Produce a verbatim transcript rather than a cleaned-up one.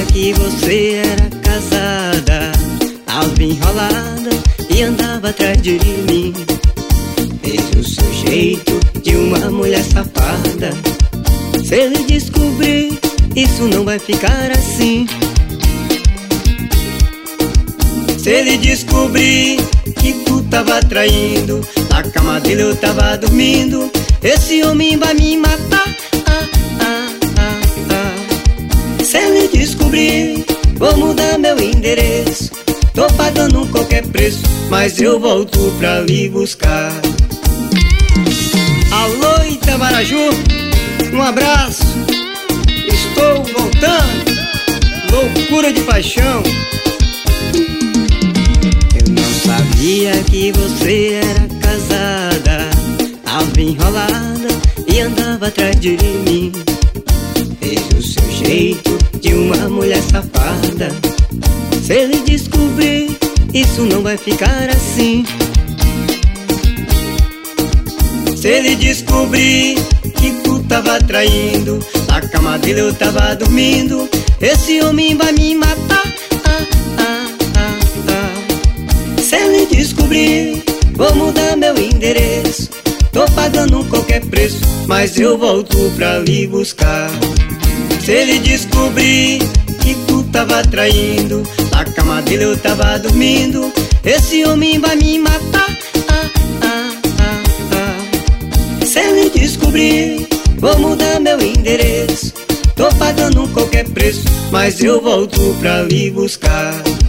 que você era casada, tava enrolada e andava atrás de mim. Fez o seu jeito de uma mulher safada. Se ele descobrir, isso não vai ficar assim. Se ele descobrir que tu tava traindo, na cama dele eu tava dormindo, esse homem vai me matar. Ah, ah, ah, ah. Se ele descobrir, vou mudar meu endereço. Tô pagando qualquer preço, mas eu volto pra lhe buscar. Alô, Itamaraju, um abraço. Estou voltando, loucura de paixão. Eu não sabia que você era casada, tava enrolada e andava atrás de mim. Fez o seu jeito de uma mulher safada. Se ele descobrir, isso não vai ficar assim. Se ele descobrir que tu tava traindo, na cama dele eu tava dormindo, esse homem vai me matar. Ah, ah, ah, ah. Se ele descobrir, vou mudar meu endereço. Tô pagando qualquer preço, mas eu volto pra lhe buscar. Se ele descobrir que tu tava traindo, na cama dele eu tava dormindo, esse homem vai me matar. Ah, ah, ah, ah. Se ele descobrir, vou mudar meu endereço. Tô pagando qualquer preço, mas eu volto pra lhe buscar.